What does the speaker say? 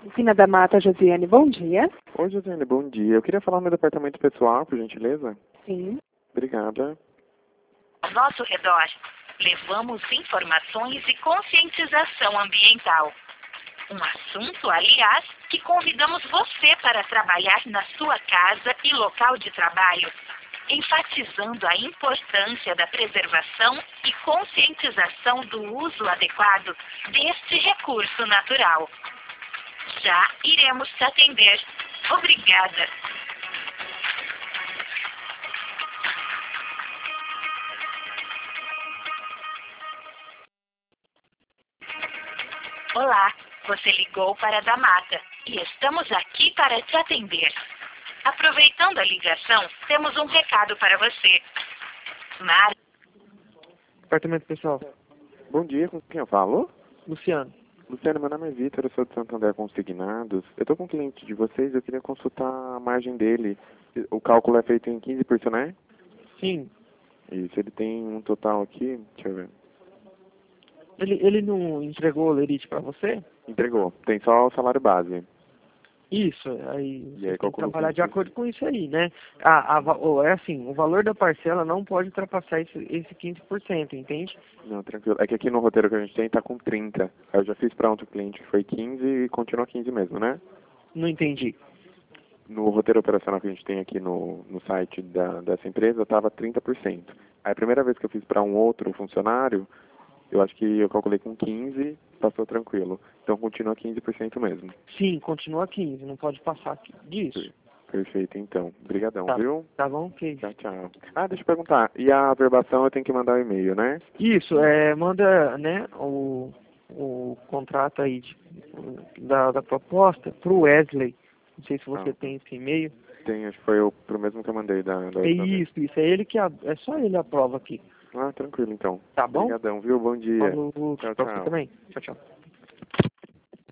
Oficina da Mata, Josiane, bom dia. Oi, Josiane, bom dia. Eu queria falar no meu departamento pessoal, por gentileza. Sim. Obrigada. Ao nosso redor, levamos informações e conscientização ambiental. Um assunto, aliás, que convidamos você para trabalhar na sua casa e local de trabalho, enfatizando a importância da preservação e conscientização do uso adequado deste recurso natural. Já iremos te atender. Obrigada. Olá, você ligou para a da Mata e estamos aqui para te atender. Aproveitando a ligação, temos um recado para você. Departamento pessoal. Bom dia, com quem eu falo? Luciano. Luciano, meu nome é Vitor, eu sou de Santander Consignados. Eu estou com um cliente de vocês, eu queria consultar a margem dele. O cálculo é feito em 15%, né? Sim. Isso, ele tem um total aqui, deixa eu ver. Ele não entregou o lerite para você? Entregou, tem só o salário base. Isso, aí você tem que calculou trabalhar de 15%. acordo com isso aí, né? É assim, o valor da parcela não pode ultrapassar esse 15%, entende? Não, tranquilo. É que aqui no roteiro que a gente tem tá com 30. Eu já fiz para outro cliente que foi 15 e continua 15 mesmo, né? Não entendi. No roteiro operacional que a gente tem aqui no site dessa empresa, estava 30%. Aí a primeira vez que eu fiz para um outro funcionário, eu acho que eu calculei com 15, passou tranquilo. Então continua 15% mesmo. Sim, continua 15, não pode passar disso. Perfeito, então. Obrigadão, Tá, viu? tá bom? Ok. Tchau, tchau. Ah, deixa eu perguntar. E a averbação eu tenho que mandar o e-mail, né? Isso, manda, né, o contrato aí da proposta pro Wesley. Não sei se você tem esse e-mail. Tem, acho que foi pro mesmo que eu mandei da É outra vez. isso. É ele que é só ele aprova aqui. Ah, tranquilo, então. Tá bom? Obrigadão, viu? Bom dia. Falou, Tchau, pra você tchau. também. Tchau, tchau.